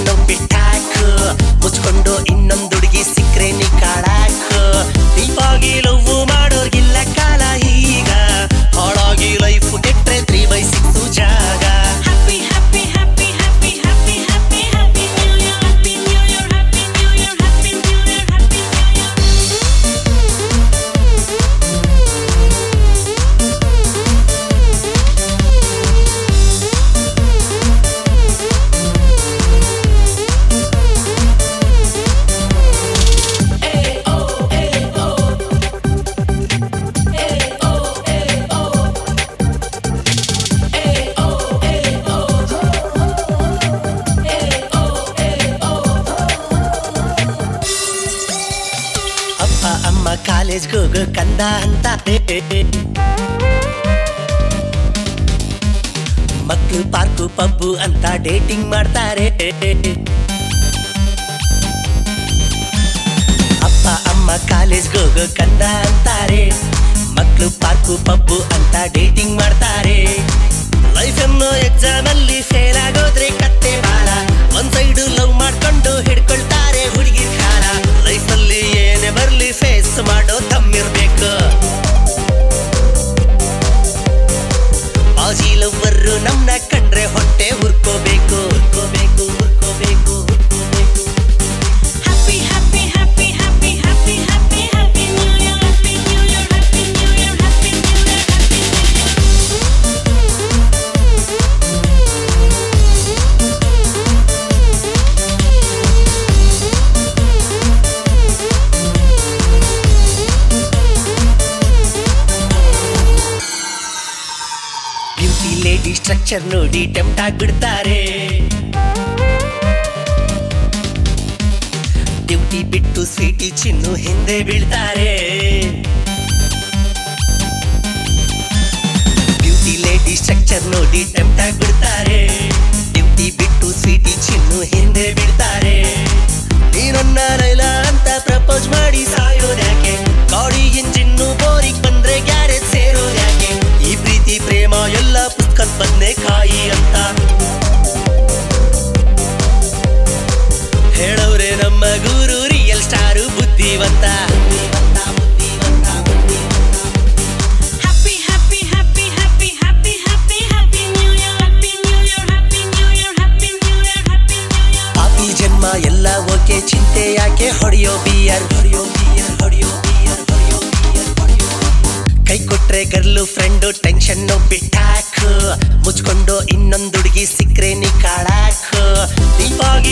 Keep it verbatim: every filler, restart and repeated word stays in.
ಬಿಟ್ಟಾಕು ಮುಚ್ಕೊಂಡು ಇನ್ನೊಂದುಡುಗಿ ಸಿಕ್ರೆ ನೀ ಕಾಳಾಕು ದೀಪಾಗಿ ಲವ್ ಮಾಡೋರ್ಗಿಲ್ಲ ಕಾಲ ಈಗ ಹಾಳಾಗಿ ಲೈಫ್ ಕೆಟ್ರೆ ತ್ರೀ ಬೈ ಸಿಕ್ಸ್ ಜಾಗ ಅಮ್ಮ ಕಾಲೇಜ್ ಹೋಗೋ ಕಂದ ಅಂತ ಮಕ್ಕಳು ಪಾರ್ಕು ಪಬ್ಬು ಅಂತ ಡೇಟಿಂಗ್ ಮಾಡ್ತಾರೆ ಅಪ್ಪ ಅಮ್ಮ ಕಾಲೇಜ್ ಹೋಗೋ ಕಂದ ಅಂತಾರೆ ಮಕ್ಕಳು ಪಾರ್ಕು ಪಬ್ಬು ಅಂತ ಡೇಟಿಂಗ್ ಮಾಡ್ತಾರೆ ಲೈಫ್ ಅನ್ನೋ ಎಕ್ಸಾಮ್ ಅಲ್ಲಿ ಫೇಲ್ ಆಗೋದ್ರೆ ಕತ್ತೆ ಬಾಳ ಒಂದ್ ಸೈಡು ಲವ್ ಮಾಡ್ಕೊಂಡು ಹಿಡ್ಕೊಳ್ತಾರೆ ಹುಡುಗಿ ಖಾರ ಲೈಫ್ ಅಲ್ಲಿ ಏನೇ ಬರ್ಲಿ ಫೇಸ್ ಮಾಡೋ ತಮ್ಮಿರ್ಬೇಕು ಬಾಜಿ ಲವ್ವರು ನಮ್ನ ಕಂಡ್ರೆ ಹೊಟ್ಟೆ ಹುರ್ಕೋಬೇಕು ಹುರ್ಕೋಬೇಕು ಹುರ್ಕೋಬೇಕು ಹುರ್ಕೋಬೇಕು ಲೇಡಿ ಸ್ಟ್ರಕ್ಚರ್ ನೋಡಿ ಟೆಂಪ್ಟ್ ಆಗ್ಬಿಡ್ತಾರೆ ಡ್ಯೂಟಿ ಬಿಟ್ಟು ಸ್ವೀಟಿ ಚಿನ್ನು ಹಿಂದೆ ಬೀಳ್ತಾರೆ ಬ್ಯೂಟಿ ಲೇಡಿ ಸ್ಟ್ರಕ್ಚರ್ ನೋಡಿ ಟೆಂಪ್ಟ್ ಆಗ್ಬಿಡ್ತಾರೆ ಡ್ಯೂಟಿ ಬಿಟ್ಟು ಸ್ವೀಟಿ ಚಿನ್ನು ಹಿಂದೆ ಬೀಳ್ತಾರೆ ನೀನನ್ನ ಲೈಲಾ ಅಂತ ಪ್ರಪೋಸ್ ಮಾಡಿ ಸಾಯೋದ್ಯಾಕೆ ಗಾಡಿ ಇಂಜಿನ್ನು ಬೋರಿಗೆ ಬಂದ್ರೆ ಗ್ಯಾರೇಜ್ ಸೇರೋದ್ಯಾಕೆ ಈ ಪ್ರೀತಿ ಪ್ರೇಮ ಎಲ್ಲ ಪುಸ್ತಕದ ಬದನೆಕಾಯಿ ಅಂತ ಹೇಳವ್ರೆ ನಮ್ಮ ಗುರು ರಿಯಲ್ ಸ್ಟಾರು ಬುದ್ಧಿವಂತ ಪಾಪಿ ಜನ್ಮ ಎಲ್ಲ ಓಕೆ ಚಿಂತೆ ಯಾಕೆ ಹೊಡೆಯೋ ಬಿಯರ್ ಹೊಡೆಯೋ ಬಿಯರ್ ಹೊಡೆಯೋ ಬಿಯರ್ ಹೊಡೆಯೋ ಬಿಯರ್ ಹೊಡೆಯೋ ಕೈ ಕೊಟ್ರೆ ಗರ್ಲು ಫ್ರೆಂಡು ಟೆನ್ಷನ್ನು ಬಿಟ್ಟಾಕು ಮುಚ್ಕೊಂಡು ಇನ್ನೊಂದುಡುಗಿ ಸಿಕ್ರೆ ನೀ ಕಾಳಾಕು ದೀಪಾಗಿ